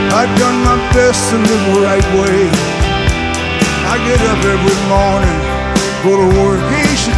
I've done my best to live the right way. I get up every morning, go to work. He should